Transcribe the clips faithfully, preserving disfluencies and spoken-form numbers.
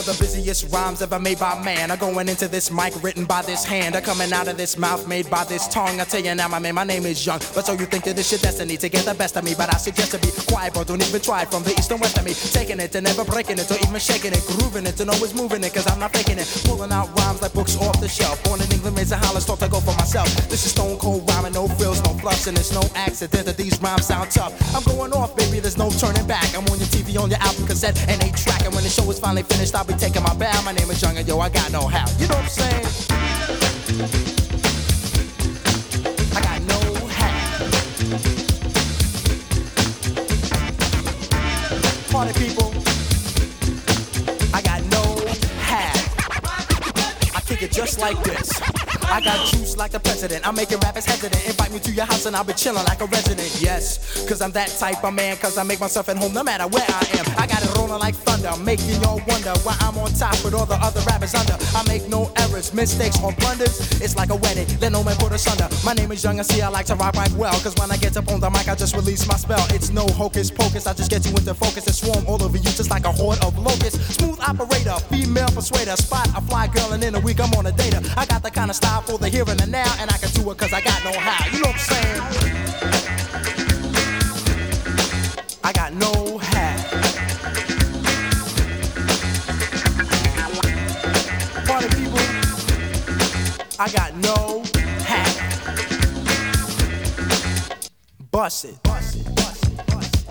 the busiest rhymes ever made by man are going into this mic written by this hand, are coming out of this mouth made by this tongue. I tell you now, my man, my name is Young, but so you think that it's your destiny to get the best of me, but I suggest to be quiet, bro, don't even try it. From the east and west of me, taking it and never breaking it, or even shaking it, grooving it and always moving it, cause I'm not faking it, pulling out rhymes like books off the shelf. Born in England, raised in Holland, taught to go for myself. This is stone cold rhyming, no frills, no fluffs, and it's no accident that these rhymes sound tough. I'm going off, baby, there's no turning back. I'm on your T V, on your album cassette, and eight track, and when the show is finally finished, I'll be taking my bow. My name is Young, and yo, I got no how. You know what I'm saying? I got no how. Party people, I got no how. I kick it just like this. I got juice like the president. I'm making rappers hesitant. Invite me to your house and I'll be chilling like a resident. Yes, cause I'm that type of man. Cause I make myself at home no matter where I am. I got it rolling like thunder, making y'all wonder why I'm on top with all the other rappers under. I make no errors, mistakes or blunders. It's like a wedding, let no man put us under. My name is Young and see I like to rock right well. Cause when I get up on the mic I just release my spell. It's no hocus pocus, I just get you into focus and swarm all over you just like a horde of locusts. Smooth operator, female persuader, spot a fly girl and in a week I'm on a data. I got the kind of style for the here and the now, and I can do it cause I got no how. You know what I'm saying? I got no how. Party people, I got no how. Bust it. Bust it. Bust it. Bust it.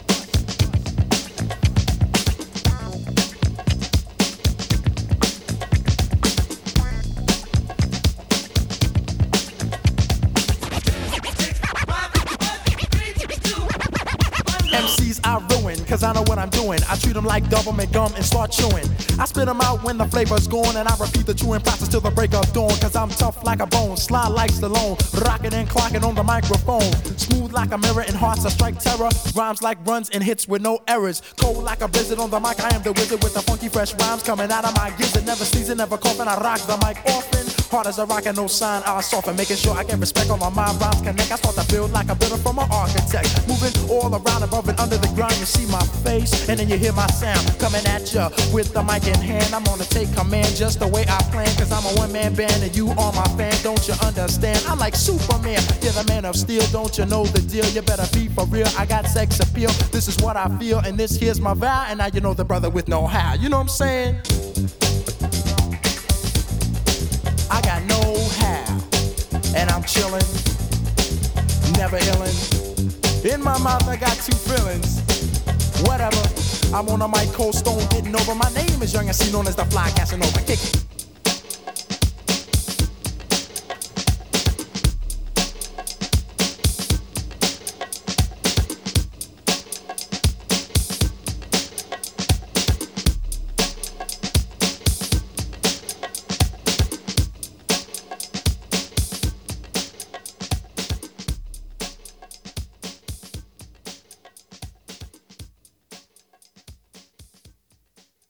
M Cs I ruin, cause I know what I'm doing. I treat them like government gum and start chewing. I spit them out when the flavor's gone, and I repeat the chewing process till the break of dawn. Cause I'm tough like a bone, sly like Stallone, rocking and clocking on the microphone. Smooth like a mirror and hearts that strike terror. Rhymes like runs and hits with no errors. Cold like a blizzard on the mic, I am the wizard with the funky fresh rhymes coming out of my gizzard. Never sneezing, never coughing, I rock the mic often. Hard as a rock and no sign, I'll soften. Making sure I get respect on my mind, rhymes connect. I start to build like a builder from an architect. Moving all around, above and under the ground. You see my face, and then you hear my sound coming at ya with the mic in hand. I'm gonna take command just the way I plan, cause I'm a one-man band and you are my fan. Don't you understand? I'm like Superman, you're the man of steel. Don't you know the deal? You better be for real. I got sex appeal, this is what I feel, and this here's my vow. And now you know the brother with no how. You know what I'm saying? I got no how, and I'm chillin', never illin'. In my mouth I got two feelings. Whatever, I'm on a mic, cold stone, getting over. My name is Young and C, known as the Fly Casanova. Kick it.